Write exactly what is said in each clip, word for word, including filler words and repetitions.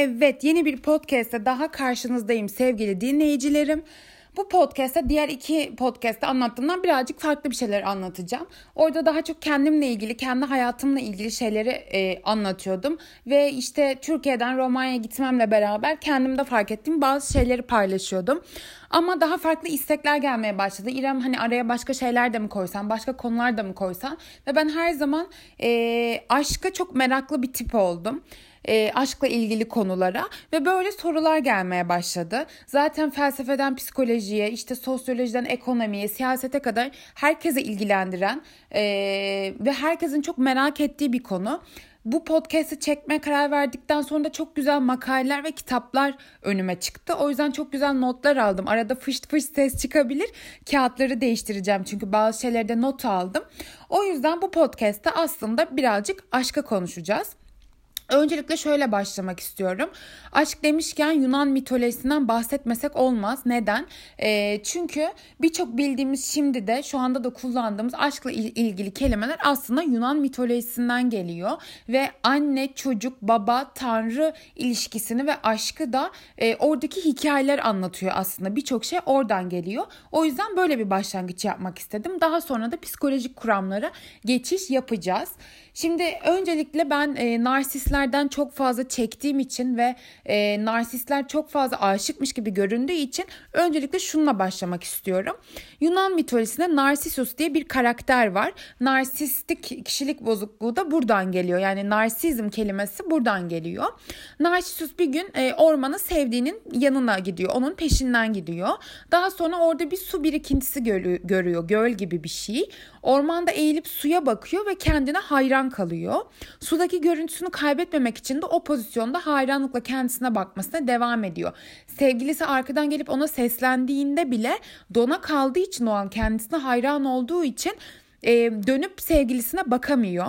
Evet, yeni bir podcast'te daha karşınızdayım sevgili dinleyicilerim. Bu podcast'te diğer iki podcast'te anlattığımdan birazcık farklı bir şeyler anlatacağım. Orada daha çok kendimle ilgili, kendi hayatımla ilgili şeyleri e, anlatıyordum. Ve işte Türkiye'den Romanya'ya gitmemle beraber kendimde fark ettiğim bazı şeyleri paylaşıyordum. Ama daha farklı istekler gelmeye başladı. İrem hani araya başka şeyler de mi koysan, başka konular da mı koysan? Ve ben her zaman e, aşka çok meraklı bir tip oldum. E, aşkla ilgili konulara ve böyle sorular gelmeye başladı. Zaten felsefeden psikolojiye, işte sosyolojiden ekonomiye, siyasete kadar herkese ilgilendiren e, ve herkesin çok merak ettiği bir konu. Bu podcast'ı çekmeye karar verdikten sonra da çok güzel makaleler ve kitaplar önüme çıktı. O yüzden çok güzel notlar aldım. Arada fışt fışt ses çıkabilir. Kağıtları değiştireceğim çünkü bazı şeylerde not aldım. O yüzden bu podcast'ta aslında birazcık aşka konuşacağız. Öncelikle şöyle başlamak istiyorum. Aşk demişken Yunan mitolojisinden bahsetmesek olmaz. Neden? E, çünkü birçok bildiğimiz şimdi de şu anda da kullandığımız aşkla ilgili kelimeler aslında Yunan mitolojisinden geliyor. Ve anne, çocuk, baba, tanrı ilişkisini ve aşkı da e, oradaki hikayeler anlatıyor aslında. Birçok şey oradan geliyor. O yüzden böyle bir başlangıç yapmak istedim. Daha sonra da psikolojik kuramlara geçiş yapacağız. Şimdi öncelikle ben e, narsistlerden çok fazla çektiğim için ve e, narsistler çok fazla aşıkmış gibi göründüğü için öncelikle şununla başlamak istiyorum. Yunan mitolojisinde Narsissus diye bir karakter var. Narsistik kişilik bozukluğu da buradan geliyor. Yani narsizm kelimesi buradan geliyor. Narsissus bir gün e, ormana sevdiğinin yanına gidiyor. Onun peşinden gidiyor. Daha sonra orada bir su birikintisi görüyor, görüyor göl gibi bir şey. Ormanda eğilip suya bakıyor ve kendine hayran kalıyor. Sudaki görüntüsünü kaybetmemek için de o pozisyonda hayranlıkla kendisine bakmasına devam ediyor. Sevgilisi arkadan gelip ona seslendiğinde bile dona kaldığı için o an kendisine hayran olduğu için e, dönüp sevgilisine bakamıyor.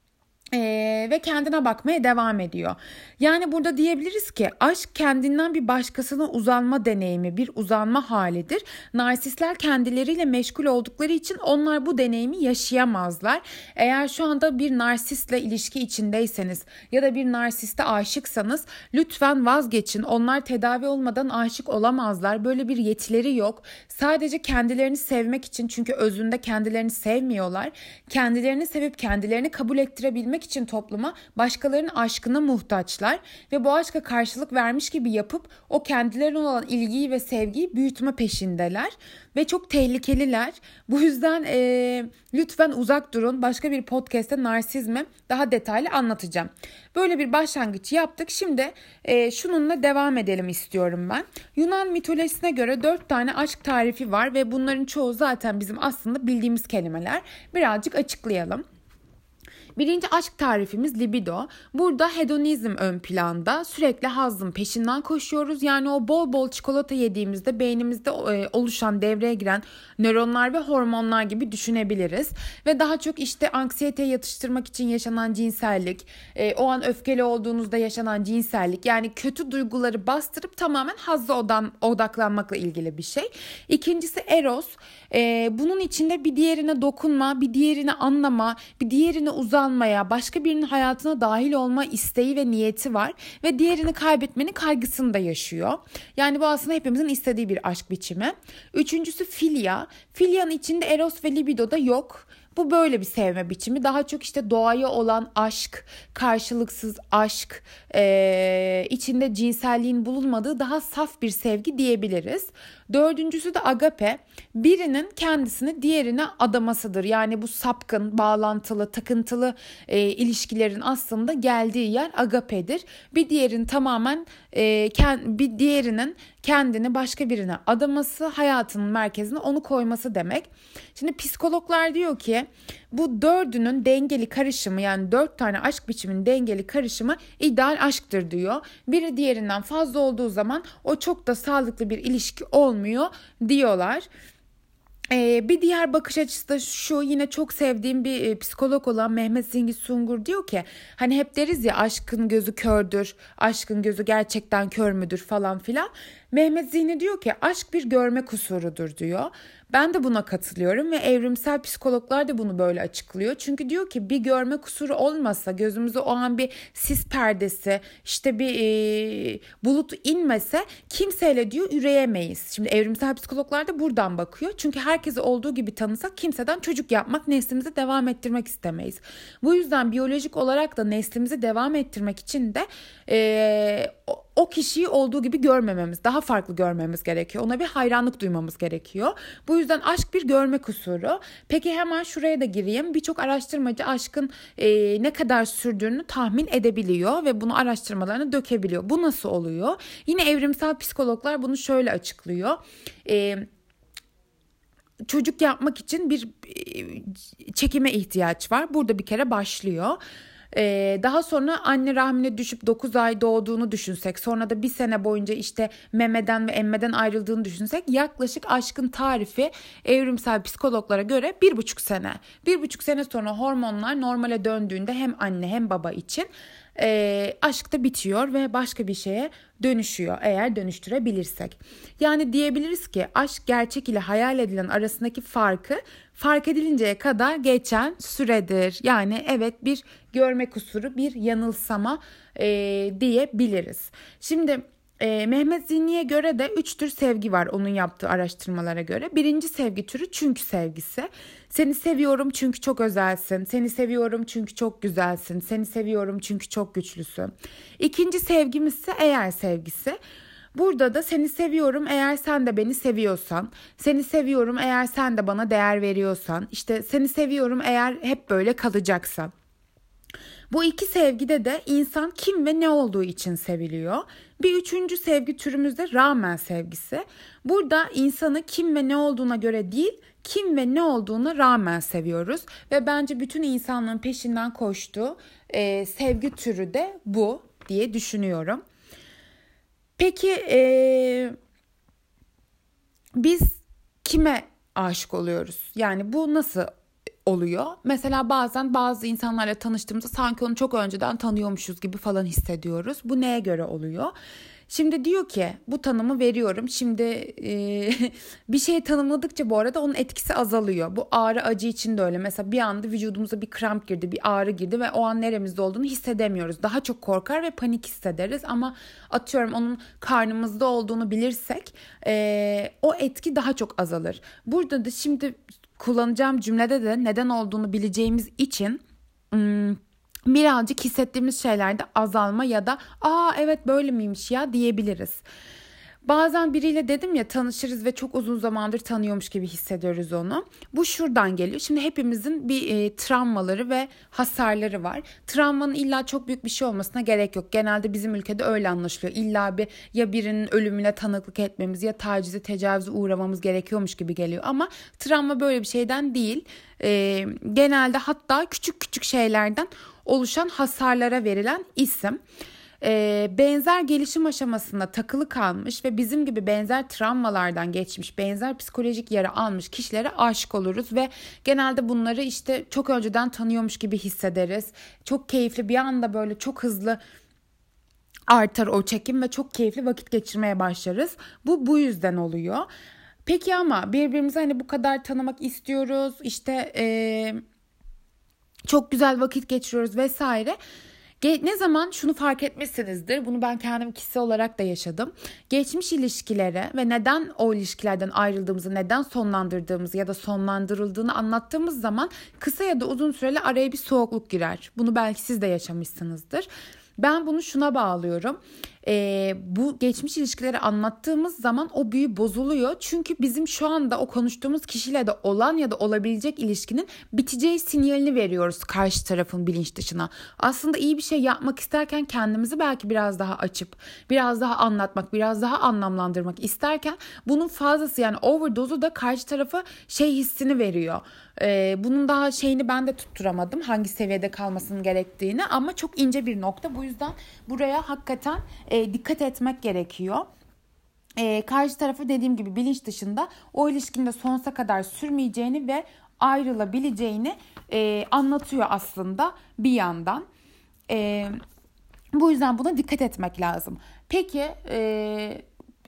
Ee, ve kendine bakmaya devam ediyor. Yani burada diyebiliriz ki aşk kendinden bir başkasına uzanma deneyimi, bir uzanma halidir. Narsistler kendileriyle meşgul oldukları için onlar bu deneyimi yaşayamazlar. Eğer şu anda bir narsistle ilişki içindeyseniz ya da bir narsiste aşıksanız lütfen vazgeçin. Onlar tedavi olmadan aşık olamazlar. Böyle bir yetileri yok. Sadece kendilerini sevmek için, çünkü özünde kendilerini sevmiyorlar. Kendilerini sevip kendilerini kabul ettirebilmek için topluma başkalarının aşkına muhtaçlar ve bu aşka karşılık vermiş gibi yapıp o kendilerine olan ilgiyi ve sevgiyi büyütme peşindeler ve çok tehlikeliler. Bu yüzden e, lütfen uzak durun. Başka bir podcast'te narsizmi daha detaylı anlatacağım. Böyle bir başlangıç yaptık. Şimdi e, şununla devam edelim istiyorum ben. Yunan mitolojisine göre dört tane aşk tarifi var ve bunların çoğu zaten bizim aslında bildiğimiz kelimeler. Birazcık açıklayalım. Birinci aşk tarifimiz libido. Burada hedonizm ön planda. Sürekli hazzın peşinden koşuyoruz. Yani o bol bol çikolata yediğimizde beynimizde oluşan, devreye giren nöronlar ve hormonlar gibi düşünebiliriz. Ve daha çok işte anksiyeteyi yatıştırmak için yaşanan cinsellik, o an öfkeli olduğunuzda yaşanan cinsellik, yani kötü duyguları bastırıp tamamen hazza odaklanmakla ilgili bir şey. İkincisi eros. Bunun içinde bir diğerine dokunma, bir diğerini anlama, bir diğerine uzanma, başka birinin hayatına dahil olma isteği ve niyeti var ve diğerini kaybetmenin kaygısını da yaşıyor. Yani bu aslında hepimizin istediği bir aşk biçimi. Üçüncüsü filya. Filyanın içinde eros ve libido da yok. Bu böyle bir sevme biçimi. Daha çok işte doğaya olan aşk, karşılıksız aşk, e, içinde cinselliğin bulunmadığı daha saf bir sevgi diyebiliriz. Dördüncüsü de agape. Birinin kendisini diğerine adamasıdır. Yani bu sapkın, bağlantılı, takıntılı e, ilişkilerin aslında geldiği yer agapedir. Bir diğerinin tamamen e, kend, bir diğerinin kendini başka birine adaması, hayatının merkezine onu koyması demek. Şimdi psikologlar diyor ki bu dördünün dengeli karışımı, yani dört tane aşk biçiminin dengeli karışımı ideal aşktır diyor. Biri diğerinden fazla olduğu zaman o çok da sağlıklı bir ilişki olmuyor diyorlar. Ee, bir diğer bakış açısı da şu, yine çok sevdiğim bir e, psikolog olan Mehmet Zingi Sungur diyor ki hani hep deriz ya aşkın gözü kördür, aşkın gözü gerçekten kör müdür falan filan. Mehmet Zihni diyor ki aşk bir görme kusurudur diyor. Ben de buna katılıyorum ve evrimsel psikologlar da bunu böyle açıklıyor. Çünkü diyor ki bir görme kusuru olmasa, gözümüze o an bir sis perdesi, işte bir e, bulut inmese kimseyle diyor üreyemeyiz. Şimdi evrimsel psikologlar da buradan bakıyor. Çünkü herkesi olduğu gibi tanısak kimseden çocuk yapmak, neslimizi devam ettirmek istemeyiz. Bu yüzden biyolojik olarak da neslimizi devam ettirmek için de e, o, o kişiyi olduğu gibi görmememiz, daha farklı görmemiz gerekiyor. Ona bir hayranlık duymamız gerekiyor. Bu yüzden aşk bir görme kusuru. Peki hemen şuraya da gireyim. Birçok araştırmacı aşkın e, ne kadar sürdüğünü tahmin edebiliyor ve bunu araştırmalarına dökebiliyor. Bu nasıl oluyor? Yine evrimsel psikologlar bunu şöyle açıklıyor. E, çocuk yapmak için bir e, çekime ihtiyaç var. Burada bir kere başlıyor. Ee, daha sonra anne rahmine düşüp dokuz ay doğduğunu düşünsek, sonra da bir sene boyunca işte memeden ve emmeden ayrıldığını düşünsek, yaklaşık aşkın tarifi evrimsel psikologlara göre bir buçuk sene. Bir buçuk sene sonra hormonlar normale döndüğünde hem anne hem baba için e, aşk da bitiyor ve başka bir şeye dönüşüyor eğer dönüştürebilirsek. Yani diyebiliriz ki aşk gerçek ile hayal edilen arasındaki farkı fark edilinceye kadar geçen süredir. Yani evet, bir görme kusuru, bir yanılsama e, diyebiliriz. Şimdi e, Mehmet Zihni'ye göre de üç tür sevgi var onun yaptığı araştırmalara göre. Birinci sevgi türü çünkü sevgisi. Seni seviyorum çünkü çok özelsin. Seni seviyorum çünkü çok güzelsin. Seni seviyorum çünkü çok güçlüsün. İkinci sevgimiz ise eğer sevgisi. Burada da seni seviyorum eğer sen de beni seviyorsan, seni seviyorum eğer sen de bana değer veriyorsan, işte seni seviyorum eğer hep böyle kalacaksan. Bu iki sevgide de insan kim ve ne olduğu için seviliyor. Bir üçüncü sevgi türümüz de rağmen sevgisi. Burada insanı kim ve ne olduğuna göre değil, kim ve ne olduğuna rağmen seviyoruz. Ve bence bütün insanlığın peşinden koştuğu e, sevgi türü de bu diye düşünüyorum. Peki e, biz kime aşık oluyoruz? Yani bu nasıl oluyor? Mesela bazen bazı insanlarla tanıştığımızda sanki onu çok önceden tanıyormuşuz gibi falan hissediyoruz. Bu neye göre oluyor? Şimdi diyor ki bu tanımı veriyorum. Şimdi e, bir şeyi tanımladıkça bu arada onun etkisi azalıyor. Bu ağrı acı için de öyle. Mesela bir anda vücudumuza bir kramp girdi, bir ağrı girdi ve o an neremizde olduğunu hissedemiyoruz. Daha çok korkar ve panik hissederiz. Ama atıyorum onun karnımızda olduğunu bilirsek e, o etki daha çok azalır. Burada da şimdi kullanacağım cümlede de neden olduğunu bileceğimiz için Hmm, birazcık hissettiğimiz şeylerde azalma ya da aa evet böyle miymiş ya diyebiliriz. Bazen biriyle dedim ya tanışırız ve çok uzun zamandır tanıyormuş gibi hissediyoruz onu. Bu şuradan geliyor. Şimdi hepimizin bir e, travmaları ve hasarları var. Travmanın illa çok büyük bir şey olmasına gerek yok. Genelde bizim ülkede öyle anlaşılıyor. İlla bir ya birinin ölümüne tanıklık etmemiz ya tacize tecavüze uğramamız gerekiyormuş gibi geliyor. Ama travma böyle bir şeyden değil. E, genelde hatta küçük küçük şeylerden oluşan hasarlara verilen isim. Ee, benzer gelişim aşamasında takılı kalmış ve bizim gibi benzer travmalardan geçmiş, benzer psikolojik yara almış kişilere aşık oluruz ve genelde bunları işte çok önceden tanıyormuş gibi hissederiz. Çok keyifli, bir anda böyle çok hızlı artar o çekim ve çok keyifli vakit geçirmeye başlarız. Bu bu yüzden oluyor. Peki ama birbirimizi hani bu kadar tanımak istiyoruz, işte ee, çok güzel vakit geçiriyoruz vesaire. Ne zaman şunu fark etmişsinizdir, bunu ben kendim kişisel olarak da yaşadım. Geçmiş ilişkilere ve neden o ilişkilerden ayrıldığımızı, neden sonlandırdığımızı ya da sonlandırıldığını anlattığımız zaman kısa ya da uzun süreli araya bir soğukluk girer. Bunu belki siz de yaşamışsınızdır. Ben bunu şuna bağlıyorum. Ee, bu geçmiş ilişkileri anlattığımız zaman o büyü bozuluyor. Çünkü bizim şu anda o konuştuğumuz kişiyle de olan ya da olabilecek ilişkinin biteceği sinyalini veriyoruz karşı tarafın bilinç dışına. Aslında iyi bir şey yapmak isterken kendimizi belki biraz daha açıp, biraz daha anlatmak, biraz daha anlamlandırmak isterken bunun fazlası, yani overdose'u da karşı tarafa şey hissini veriyor. Ee, bunun daha şeyini ben de tutturamadım, hangi seviyede kalmasının gerektiğini, ama çok ince bir nokta. Bu yüzden buraya hakikaten e, dikkat etmek gerekiyor. E, karşı tarafı dediğim gibi bilinç dışında o ilişkinin de sonsuza kadar sürmeyeceğini ve ayrılabileceğini e, anlatıyor aslında bir yandan. E, bu yüzden buna dikkat etmek lazım. Peki e,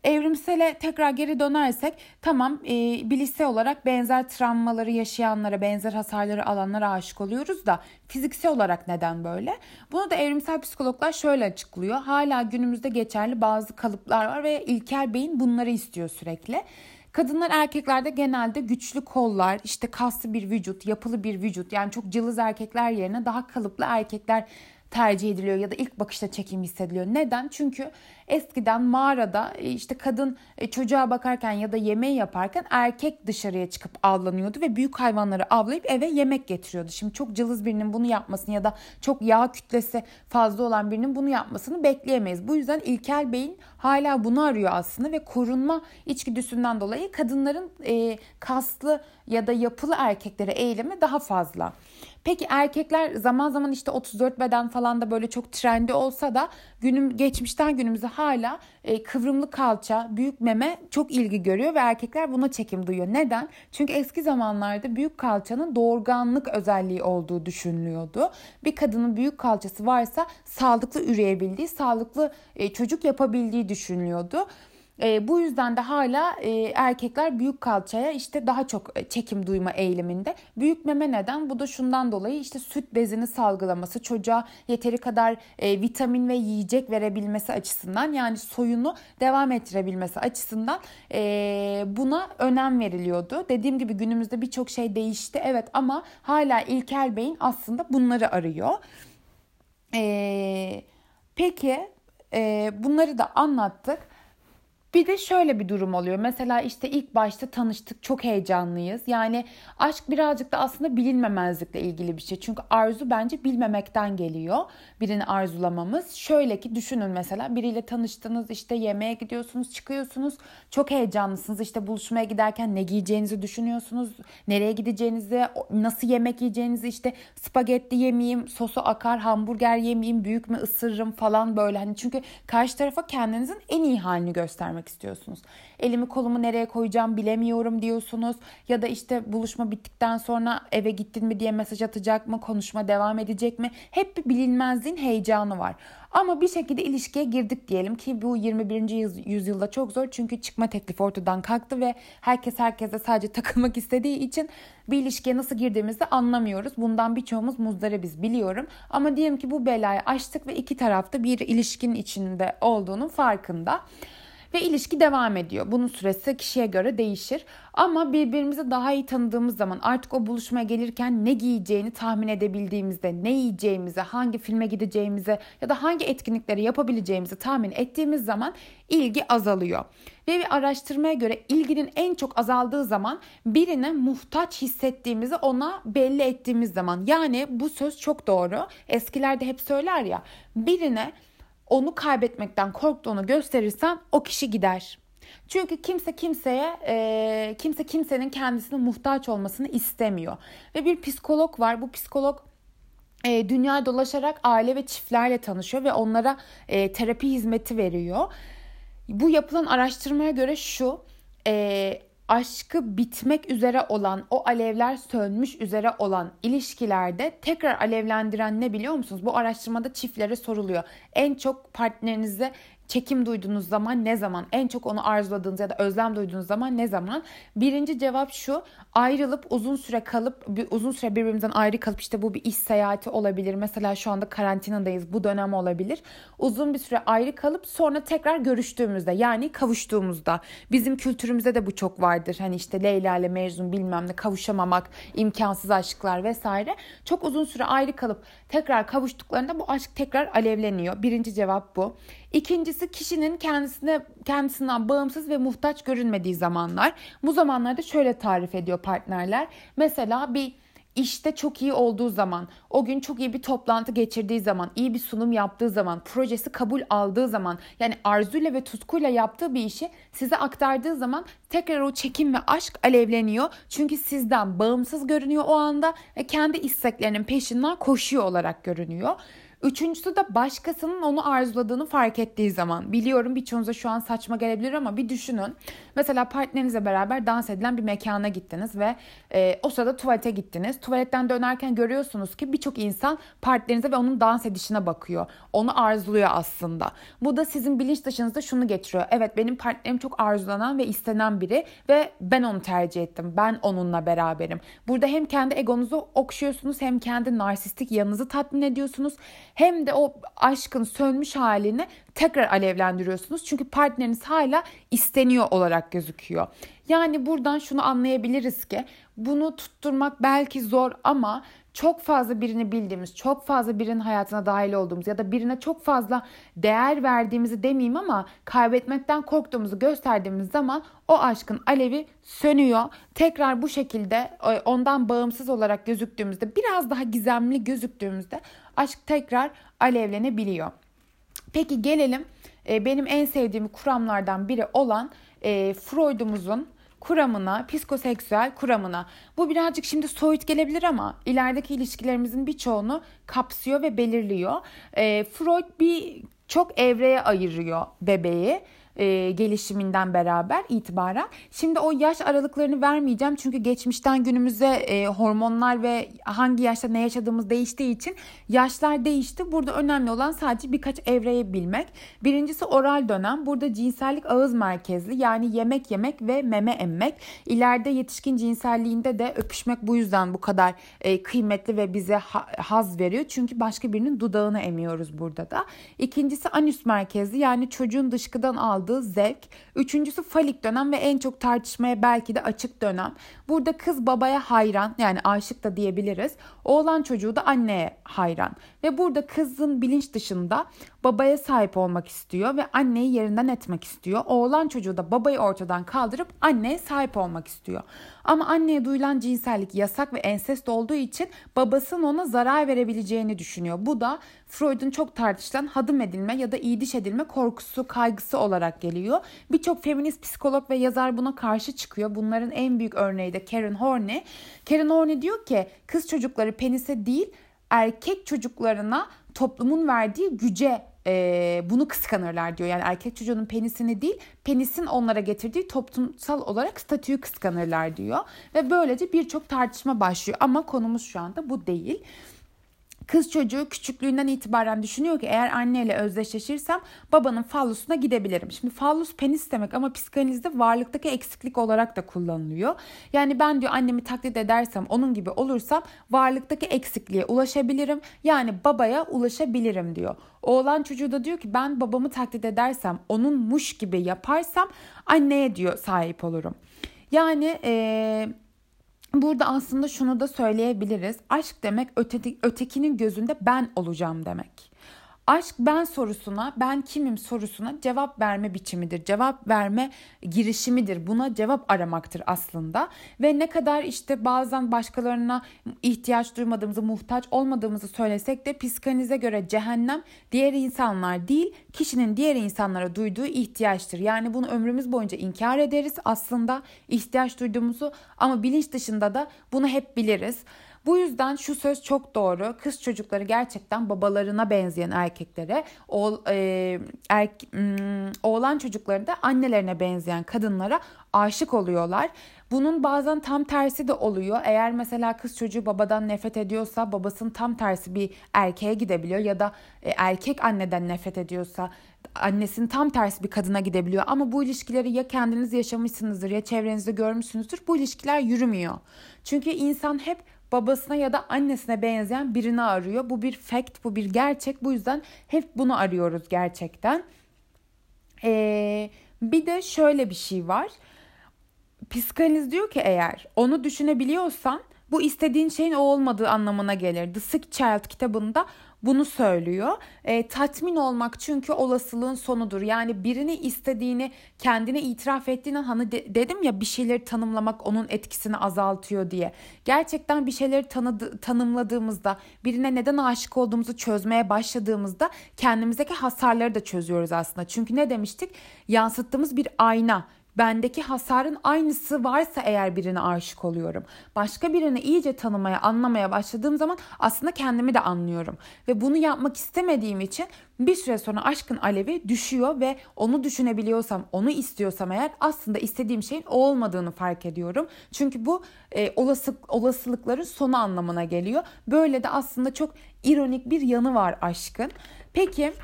Evrimsele tekrar geri dönersek tamam e, bilişsel olarak benzer travmaları yaşayanlara, benzer hasarları alanlara aşık oluyoruz da fiziksel olarak neden böyle? Bunu da evrimsel psikologlar şöyle açıklıyor. Hala günümüzde geçerli bazı kalıplar var ve ilkel beyin bunları istiyor sürekli. Kadınlar erkeklerde genelde güçlü kollar, işte kaslı bir vücut, yapılı bir vücut, yani çok cılız erkekler yerine daha kalıplı erkekler tercih ediliyor ya da ilk bakışta çekim hissediliyor. Neden? Çünkü eskiden mağarada işte kadın çocuğa bakarken ya da yemeği yaparken erkek dışarıya çıkıp avlanıyordu ve büyük hayvanları avlayıp eve yemek getiriyordu. Şimdi çok cılız birinin bunu yapmasını ya da çok yağ kütlesi fazla olan birinin bunu yapmasını bekleyemeyiz. Bu yüzden ilkel beyin hala bunu arıyor aslında ve korunma içgüdüsünden dolayı kadınların e, kaslı ya da yapılı erkeklere eğilimi daha fazla. Peki erkekler zaman zaman işte otuz dört beden falan da böyle çok trendi olsa da günüm geçmişten günümüze hala e, kıvrımlı kalça, büyük meme çok ilgi görüyor ve erkekler buna çekim duyuyor. Neden? Çünkü eski zamanlarda büyük kalçanın doğurganlık özelliği olduğu düşünülüyordu. Bir kadının büyük kalçası varsa sağlıklı üreyebildiği, sağlıklı e, çocuk yapabildiği düşünülüyordu. E, bu yüzden de hala e, erkekler büyük kalçaya işte daha çok çekim duyma eğiliminde. Büyük meme neden? Bu da şundan dolayı işte süt bezini salgılaması, çocuğa yeteri kadar e, vitamin ve yiyecek verebilmesi açısından, yani soyunu devam ettirebilmesi açısından e, buna önem veriliyordu. Dediğim gibi günümüzde birçok şey değişti evet, ama hala ilkel beyin aslında bunları arıyor. E, peki e, bunları da anlattık. Bir de şöyle bir durum oluyor. Mesela işte ilk başta tanıştık, çok heyecanlıyız. Yani aşk birazcık da aslında bilinmemezlikle ilgili bir şey. Çünkü arzu bence bilmemekten geliyor. Birini arzulamamız. Şöyle ki düşünün, mesela biriyle tanıştınız, işte yemeğe gidiyorsunuz, çıkıyorsunuz. Çok heyecanlısınız. İşte buluşmaya giderken ne giyeceğinizi düşünüyorsunuz. Nereye gideceğinizi, nasıl yemek yiyeceğinizi, işte spagetti yemeyeyim, sosu akar, hamburger yemeyeyim, büyük mü ısırırım falan böyle. Hani çünkü karşı tarafa kendinizin en iyi halini göstermek istiyorsunuz. Elimi kolumu nereye koyacağım bilemiyorum diyorsunuz. Ya da işte buluşma bittikten sonra eve gittin mi diye mesaj atacak mı? Konuşma devam edecek mi? Hep bir bilinmezliğin heyecanı var. Ama bir şekilde ilişkiye girdik diyelim ki bu yirmi birinci yüzyılda çok zor. Çünkü çıkma teklifi ortadan kalktı ve herkes herkese sadece takılmak istediği için bir ilişkiye nasıl girdiğimizi anlamıyoruz. Bundan birçoğumuz muzdaribiz, biliyorum. Ama diyelim ki bu belayı aştık ve iki tarafta bir ilişkinin içinde olduğunun farkında. Ve ilişki devam ediyor. Bunun süresi kişiye göre değişir. Ama birbirimizi daha iyi tanıdığımız zaman, artık o buluşmaya gelirken ne giyeceğini tahmin edebildiğimizde, ne yiyeceğimizi, hangi filme gideceğimizi ya da hangi etkinlikleri yapabileceğimizi tahmin ettiğimiz zaman ilgi azalıyor. Ve bir araştırmaya göre ilginin en çok azaldığı zaman birine muhtaç hissettiğimizi ona belli ettiğimiz zaman. Yani bu söz çok doğru. Eskilerde hep söyler ya, birine onu kaybetmekten korktuğunu gösterirsen o kişi gider. Çünkü kimse kimseye, e, kimse kimsenin kendisine muhtaç olmasını istemiyor. Ve bir psikolog var. Bu psikolog e, dünyaya dolaşarak aile ve çiftlerle tanışıyor ve onlara e, terapi hizmeti veriyor. Bu yapılan araştırmaya göre şu: E, aşkı bitmek üzere olan, o alevler sönmüş üzere olan ilişkilerde tekrar alevlendiren ne biliyor musunuz? Bu araştırmada çiftlere soruluyor. En çok partnerinize çekim duyduğunuz zaman ne zaman? En çok onu arzuladığınız ya da özlem duyduğunuz zaman ne zaman? Birinci cevap şu: ayrılıp uzun süre kalıp, uzun süre birbirimizden ayrı kalıp, işte bu bir iş seyahati olabilir. Mesela şu anda karantinadayız, bu dönem olabilir. Uzun bir süre ayrı kalıp sonra tekrar görüştüğümüzde, yani kavuştuğumuzda. Bizim kültürümüzde de bu çok vardır. Hani işte Leyla ile Mecnun, bilmem ne, kavuşamamak, imkansız aşklar vesaire. Çok uzun süre ayrı kalıp tekrar kavuştuklarında bu aşk tekrar alevleniyor. Birinci cevap bu. İkincisi, kişinin kendisine kendisinden bağımsız ve muhtaç görünmediği zamanlar. Bu zamanlarda şöyle tarif ediyor partnerler. Mesela bir işte çok iyi olduğu zaman, o gün çok iyi bir toplantı geçirdiği zaman, iyi bir sunum yaptığı zaman, projesi kabul aldığı zaman, yani arzuyla ve tutkuyla yaptığı bir işi size aktardığı zaman tekrar o çekim ve aşk alevleniyor. Çünkü sizden bağımsız görünüyor o anda ve kendi isteklerinin peşinden koşuyor olarak görünüyor. Üçüncüsü de başkasının onu arzuladığını fark ettiği zaman. Biliyorum birçoğunuza şu an saçma gelebilir ama bir düşünün. Mesela partnerinizle beraber dans edilen bir mekana gittiniz ve e, o sırada tuvalete gittiniz. Tuvaletten dönerken görüyorsunuz ki birçok insan partnerinize ve onun dans edişine bakıyor. Onu arzuluyor aslında. Bu da sizin bilinç dışınızda şunu getiriyor. Evet, benim partnerim çok arzulanan ve istenen biri ve ben onu tercih ettim. Ben onunla beraberim. Burada hem kendi egonuzu okşuyorsunuz, hem kendi narsistik yanınızı tatmin ediyorsunuz. Hem de o aşkın sönmüş halini tekrar alevlendiriyorsunuz. Çünkü partneriniz hala isteniyor olarak gözüküyor. Yani buradan şunu anlayabiliriz ki bunu tutturmak belki zor ama çok fazla birini bildiğimiz, çok fazla birinin hayatına dahil olduğumuz ya da birine çok fazla değer verdiğimizi demeyeyim ama kaybetmekten korktuğumuzu gösterdiğimiz zaman o aşkın alevi sönüyor. Tekrar bu şekilde ondan bağımsız olarak gözüktüğümüzde, biraz daha gizemli gözüktüğümüzde aşk tekrar alevlenebiliyor. Peki gelelim benim en sevdiğim kuramlardan biri olan Freud'umuzun kuramına, psikoseksüel kuramına. Bu birazcık şimdi soyut gelebilir ama ilerideki ilişkilerimizin birçoğunu kapsıyor ve belirliyor. E, Freud bir çok evreye ayırıyor bebeği. E, gelişiminden beraber itibaren. Şimdi o yaş aralıklarını vermeyeceğim çünkü geçmişten günümüze e, hormonlar ve hangi yaşta ne yaşadığımız değiştiği için yaşlar değişti. Burada önemli olan sadece birkaç evreyi bilmek. Birincisi oral dönem. Burada cinsellik ağız merkezli, yani yemek yemek ve meme emmek. İleride yetişkin cinselliğinde de öpüşmek bu yüzden bu kadar e, kıymetli ve bize ha- haz veriyor. Çünkü başka birinin dudağını emiyoruz burada da. İkincisi anüs merkezli, yani çocuğun dışkıdan aldığı zevk. Üçüncüsü falik dönem ve en çok tartışmaya belki de açık dönem. Burada kız babaya hayran, yani aşık da diyebiliriz. Oğlan çocuğu da anneye hayran. Ve burada kızın bilinç dışında babaya sahip olmak istiyor ve anneyi yerinden etmek istiyor. Oğlan çocuğu da babayı ortadan kaldırıp anneye sahip olmak istiyor. Ama anneye duyulan cinsellik yasak ve ensest olduğu için babasının ona zarar verebileceğini düşünüyor. Bu da Freud'un çok tartışılan hadım edilme ya da iyiliş edilme korkusu, kaygısı olarak geliyor. Birçok feminist psikolog ve yazar buna karşı çıkıyor. Bunların en büyük örneği de Karen Horney. Karen Horney diyor ki kız çocukları penise değil, erkek çocuklarına toplumun verdiği güce e, bunu kıskanırlar diyor. Yani erkek çocuğunun penisini değil, penisin onlara getirdiği toplumsal olarak statüyü kıskanırlar diyor. Ve böylece birçok tartışma başlıyor ama konumuz şu anda bu değil. Kız çocuğu küçüklüğünden itibaren düşünüyor ki eğer anneyle özdeşleşirsem babanın fallusuna gidebilirim. Şimdi fallus penis demek ama psikanalizde varlıktaki eksiklik olarak da kullanılıyor. Yani ben diyor annemi taklit edersem, onun gibi olursam varlıktaki eksikliğe ulaşabilirim. Yani babaya ulaşabilirim diyor. Oğlan çocuğu da diyor ki ben babamı taklit edersem, onunmuş gibi yaparsam anneye diyor sahip olurum. Yani eee... Burada aslında şunu da söyleyebiliriz. Aşk demek öte, ötekinin gözünde ben olacağım demek. Aşk ben sorusuna, ben kimim sorusuna cevap verme biçimidir. Cevap verme girişimidir. Buna cevap aramaktır aslında. Ve ne kadar işte bazen başkalarına ihtiyaç duymadığımızı, muhtaç olmadığımızı söylesek de psikanalize göre cehennem diğer insanlar değil, kişinin diğer insanlara duyduğu ihtiyaçtır. Yani bunu ömrümüz boyunca inkar ederiz aslında ihtiyaç duyduğumuzu, ama bilinç dışında da bunu hep biliriz. Bu yüzden şu söz çok doğru. Kız çocukları gerçekten babalarına benzeyen erkeklere, oğul, e, er, mm, oğlan çocukları da annelerine benzeyen kadınlara aşık oluyorlar. Bunun bazen tam tersi de oluyor. Eğer mesela kız çocuğu babadan nefret ediyorsa babasının tam tersi bir erkeğe gidebiliyor ya da e, erkek anneden nefret ediyorsa annesinin tam tersi bir kadına gidebiliyor. Ama bu ilişkileri ya kendiniz yaşamışsınızdır ya çevrenizde görmüşsünüzdür. Bu ilişkiler yürümüyor. Çünkü insan hep babasına ya da annesine benzeyen birini arıyor. Bu bir fact, bu bir gerçek. Bu yüzden hep bunu arıyoruz gerçekten. Ee, bir de şöyle bir şey var. Psikanaliz diyor ki eğer onu düşünebiliyorsan bu istediğin şeyin o olmadığı anlamına gelir. The Sick Child kitabında bunu söylüyor. E, tatmin olmak çünkü olasılığın sonudur. Yani birini istediğini kendine itiraf ettiğin an, hani de, dedim ya bir şeyleri tanımlamak onun etkisini azaltıyor diye. Gerçekten bir şeyleri tanıdı, tanımladığımızda, birine neden aşık olduğumuzu çözmeye başladığımızda kendimizdeki hasarları da çözüyoruz aslında. Çünkü ne demiştik? Yansıttığımız bir ayna. bendeki hasarın aynısı varsa eğer birine aşık oluyorum. Başka birini iyice tanımaya, anlamaya başladığım zaman aslında kendimi de anlıyorum. Ve bunu yapmak istemediğim için bir süre sonra aşkın alevi düşüyor ve onu düşünebiliyorsam, onu istiyorsam eğer aslında istediğim şeyin o olmadığını fark ediyorum. Çünkü bu e, olası, olasılıkların sonu anlamına geliyor. Böyle de aslında çok ironik bir yanı var aşkın. Peki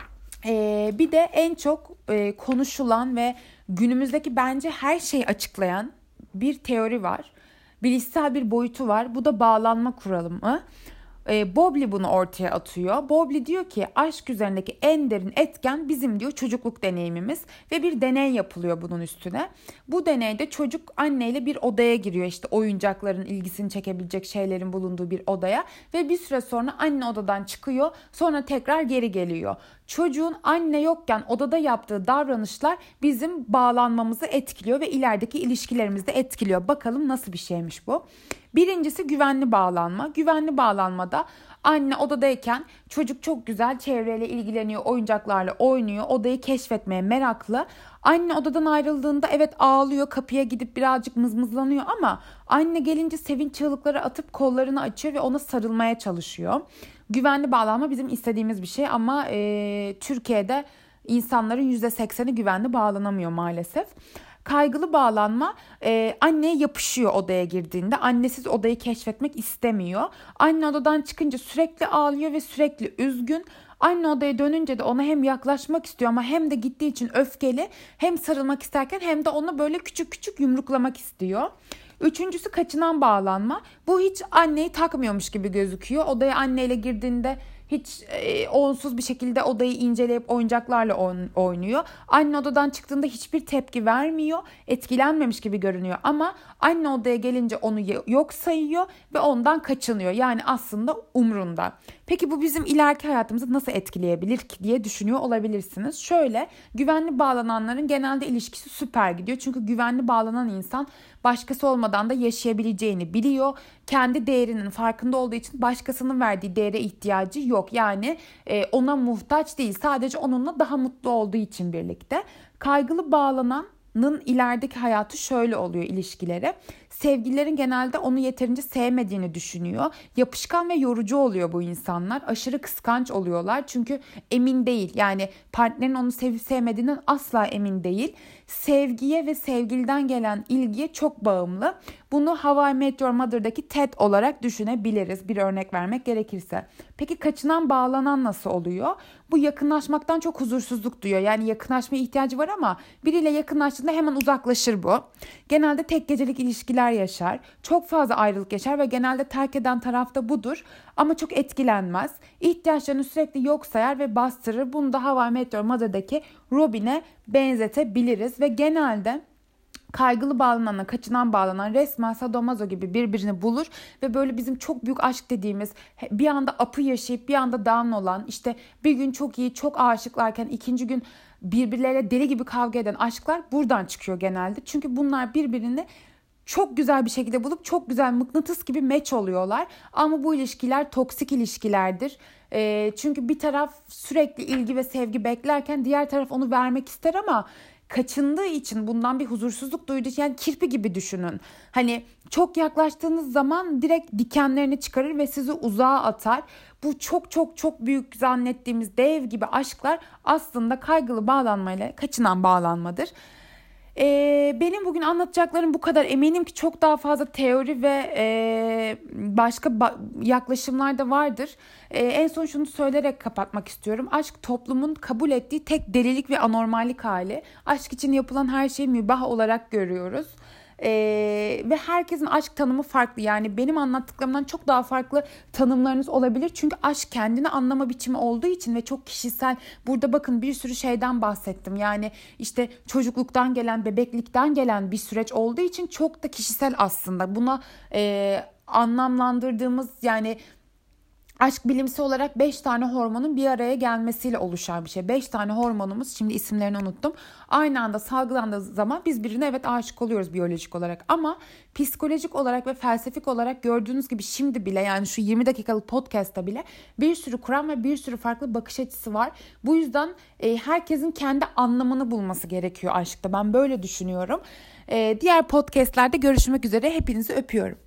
e, bir de en çok e, konuşulan ve günümüzdeki bence her şeyi açıklayan bir teori var. Bilişsel bir boyutu var. Bu da bağlanma kuralı. E, Bowlby bunu ortaya atıyor. Bowlby diyor ki aşk üzerindeki en derin etken bizim diyor çocukluk deneyimimiz ve bir deney yapılıyor bunun üstüne. Bu deneyde çocuk anneyle bir odaya giriyor, işte oyuncakların ilgisini çekebilecek şeylerin bulunduğu bir odaya ve bir süre sonra anne odadan çıkıyor, sonra tekrar geri geliyor. Çocuğun anne yokken odada yaptığı davranışlar bizim bağlanmamızı etkiliyor ve ilerideki ilişkilerimizi de etkiliyor. Bakalım nasıl bir şeymiş bu? Birincisi güvenli bağlanma. Güvenli bağlanmada anne odadayken çocuk çok güzel çevreyle ilgileniyor, oyuncaklarla oynuyor, odayı keşfetmeye meraklı. Anne odadan ayrıldığında evet ağlıyor, kapıya gidip birazcık mızmızlanıyor ama anne gelince sevinç çığlıkları atıp kollarını açıyor ve ona sarılmaya çalışıyor. Güvenli bağlanma bizim istediğimiz bir şey ama e, Türkiye'de insanların yüzde sekseni güvenli bağlanamıyor maalesef. Kaygılı bağlanma e, anneye yapışıyor odaya girdiğinde. Annesiz odayı keşfetmek istemiyor. Anne odadan çıkınca sürekli ağlıyor ve sürekli üzgün. Anne odaya dönünce de ona hem yaklaşmak istiyor ama hem de gittiği için öfkeli. Hem sarılmak isterken hem de onu böyle küçük küçük yumruklamak istiyor. Üçüncüsü kaçınan bağlanma. Bu hiç anneyi takmıyormuş gibi gözüküyor. Odaya anneyle girdiğinde hiç e, onsuz bir şekilde odayı inceleyip oyuncaklarla oynuyor. Anne odadan çıktığında hiçbir tepki vermiyor. Etkilenmemiş gibi görünüyor ama anne odaya gelince onu yok sayıyor ve ondan kaçınıyor. Yani aslında umrunda. Peki bu bizim ileriki hayatımızı nasıl etkileyebilir ki diye düşünüyor olabilirsiniz. Şöyle, güvenli bağlananların genelde ilişkisi süper gidiyor. Çünkü güvenli bağlanan insan başkası olmadan da yaşayabileceğini biliyor. Kendi değerinin farkında olduğu için başkasının verdiği değere ihtiyacı yok. Yani e, ona muhtaç değil, sadece onunla daha mutlu olduğu için birlikte. Kaygılı bağlananın ilerideki hayatı şöyle oluyor ilişkileri. Sevgililerin genelde onu yeterince sevmediğini düşünüyor. Yapışkan ve yorucu oluyor bu insanlar. Aşırı kıskanç oluyorlar çünkü emin değil. Yani partnerin onu sevip sevmediğinden asla emin değil. Sevgiye ve sevgiliden gelen ilgiye çok bağımlı. Bunu How I Met Your Mother'daki Ted olarak düşünebiliriz, bir örnek vermek gerekirse. Peki kaçınan bağlanan nasıl oluyor? Bu yakınlaşmaktan çok huzursuzluk duyuyor. Yani yakınlaşmaya ihtiyacı var ama biriyle yakınlaştığında hemen uzaklaşır bu. Genelde tek gecelik ilişkiler yaşar. Çok fazla ayrılık yaşar ve genelde terk eden taraf da budur. Ama çok etkilenmez. İhtiyaçlarını sürekli yok sayar ve bastırır. Bunu da How I Met Your Mother'daki Robin'e benzetebiliriz. Ve genelde kaygılı bağlanana, kaçınan bağlanan resmen sadomaso gibi birbirini bulur ve böyle bizim çok büyük aşk dediğimiz, bir anda apı yaşayıp bir anda down olan, işte bir gün çok iyi, çok aşıklarken ikinci gün birbirleriyle deli gibi kavga eden aşklar buradan çıkıyor genelde. Çünkü bunlar birbirini çok güzel bir şekilde bulup çok güzel mıknatıs gibi match oluyorlar. Ama bu ilişkiler toksik ilişkilerdir. E, çünkü bir taraf sürekli ilgi ve sevgi beklerken diğer taraf onu vermek ister ama kaçındığı için, bundan bir huzursuzluk duyduğu için, yani kirpi gibi düşünün. Hani çok yaklaştığınız zaman direkt dikenlerini çıkarır ve sizi uzağa atar. Bu çok çok çok büyük zannettiğimiz dev gibi aşklar aslında kaygılı bağlanmayla kaçınan bağlanmadır. Ee, benim bugün anlatacaklarım bu kadar. Eminim ki çok daha fazla teori ve e, başka ba- yaklaşımlar da vardır. E, en son şunu söyleyerek kapatmak istiyorum. Aşk toplumun kabul ettiği tek delilik ve anormallik hali. Aşk için yapılan her şeyi mübah olarak görüyoruz. Ee, ve herkesin aşk tanımı farklı. Yani benim anlattıklarımdan çok daha farklı tanımlarınız olabilir. Çünkü aşk kendini anlama biçimi olduğu için ve çok kişisel. Burada bakın bir sürü şeyden bahsettim. Yani işte çocukluktan gelen, bebeklikten gelen bir süreç olduğu için çok da kişisel aslında. Buna e, anlamlandırdığımız, yani Aşk bilimsel olarak beş tane hormonun bir araya gelmesiyle oluşan bir şey. beş tane hormonumuz, şimdi isimlerini unuttum, aynı anda salgılandığı zaman biz birine evet aşık oluyoruz biyolojik olarak. Ama psikolojik olarak ve felsefik olarak gördüğünüz gibi şimdi bile, yani şu yirmi dakikalık podcast'ta bile bir sürü kuram ve bir sürü farklı bakış açısı var. Bu yüzden e, herkesin kendi anlamını bulması gerekiyor aşkta. Ben böyle düşünüyorum. E, diğer podcast'lerde görüşmek üzere. Hepinizi öpüyorum.